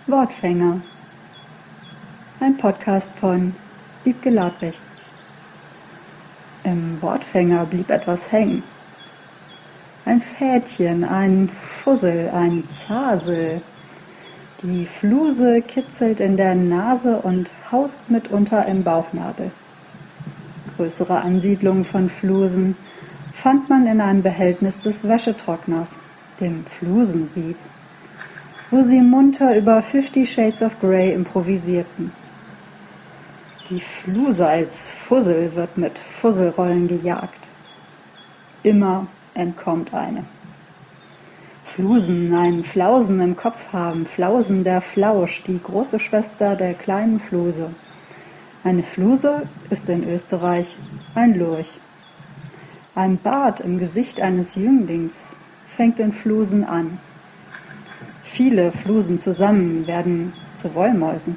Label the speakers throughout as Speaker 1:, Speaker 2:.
Speaker 1: Wortfänger. Ein Podcast von Wiebke Ladwig. Im Wortfänger blieb etwas hängen. Ein Fädchen, ein Fussel, ein Zasel. Die Fluse kitzelt in der Nase und haust mitunter im Bauchnabel. Größere Ansiedlungen von Flusen fand man in einem Behältnis des Wäschetrockners, dem Flusensieb, wo sie munter über 50 Shades of Grey improvisierten. Die Fluse als Fussel wird mit Fusselrollen gejagt. Immer entkommt eine. Flusen, einen Flausen im Kopf haben, Flausen der Flausch, die große Schwester der kleinen Fluse. Eine Fluse ist in Österreich ein Lurch. Ein Bart im Gesicht eines Jünglings fängt in Flusen an. Viele Flusen zusammen werden zu Wollmäusen.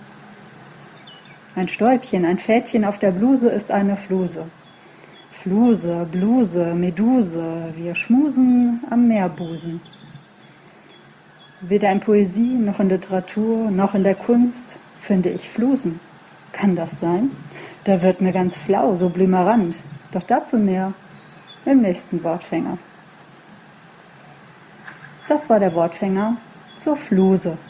Speaker 1: Ein Stäubchen, ein Fädchen auf der Bluse ist eine Fluse. Fluse, Bluse, Meduse, wir schmusen am Meerbusen. Weder in Poesie, noch in Literatur, noch in der Kunst finde ich Flusen. Kann das sein? Da wird mir ganz flau, so blümerant. Doch dazu mehr im nächsten Wortfänger. Das war der Wortfänger zur Fluse.